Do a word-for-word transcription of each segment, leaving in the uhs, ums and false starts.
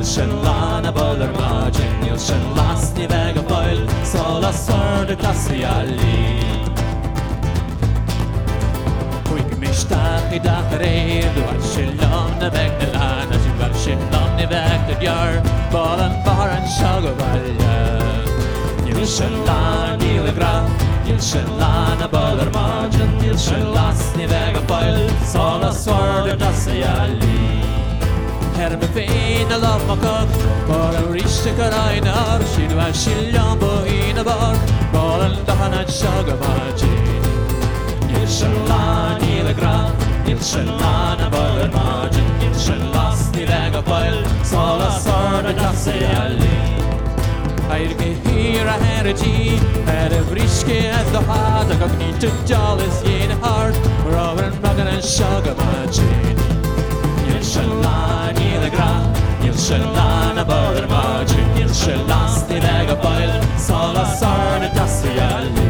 sin lána bolar mágin níl sin lasní bheith go fáil sola sorda tasí alí. Chuig misteach i dach a réir dúhaid sin lomna bheith na lána sin bheith sin lomna bheith na dear bol an bar an seo go bhaile. Níl sin lán níl a gra níl sin lána bolar mágin níl sin lasní bheith go fáil sola sorda tasí alí. Her me féin a laf ma cod Bar an ríiste go rainar Sin bhain sílion bo hín a bar Bar an dahanad seog a mágin. Níl sin lán níl a gra níl sin lán a bolar mágin níl sin lasní bheith go fáil sola sorda tasí alí. Air ge hir a her a tí Er a bríske as do had a gog ní tu jalis yin hard Mar an magan an seog a mágin. Níl sin lán níl a gra níl sin lán a bolar mágin níl sin lasní bheith go fáil sola sorda tasí alí.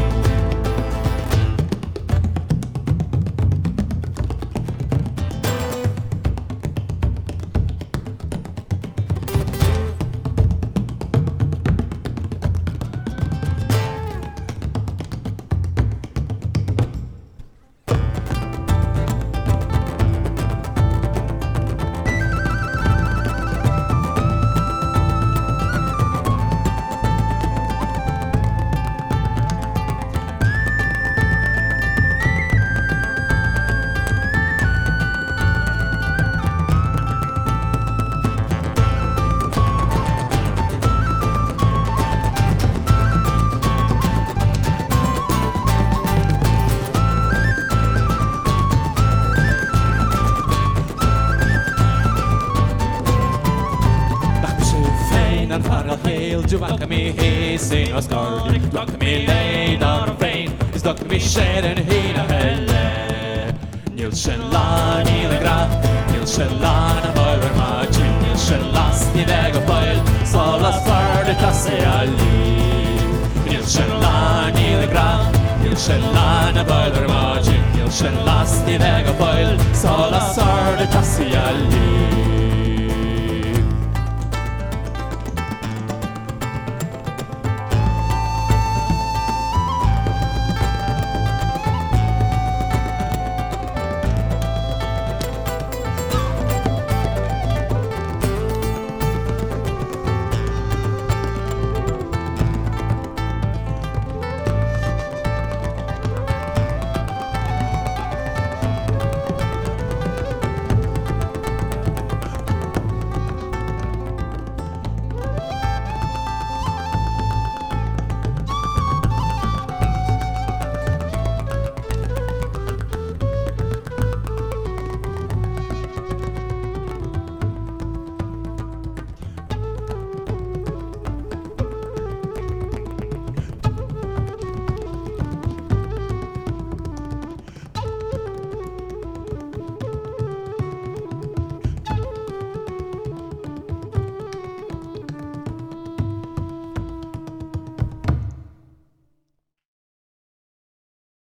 An fargal héil dúhacha mí hésin os gardi Dúhacha mí leid ar an féin Is dúhacha mí sér an hín a heile. Níl sin lán níl a gra níl sin lán a bolar mágin níl sin lasní bheith go fáil sola sorda tasí alí. Níl sin lán níl a gra níl sin lán a bolar mágin níl sin lasní bheith go fáil sola sorda tasí alí.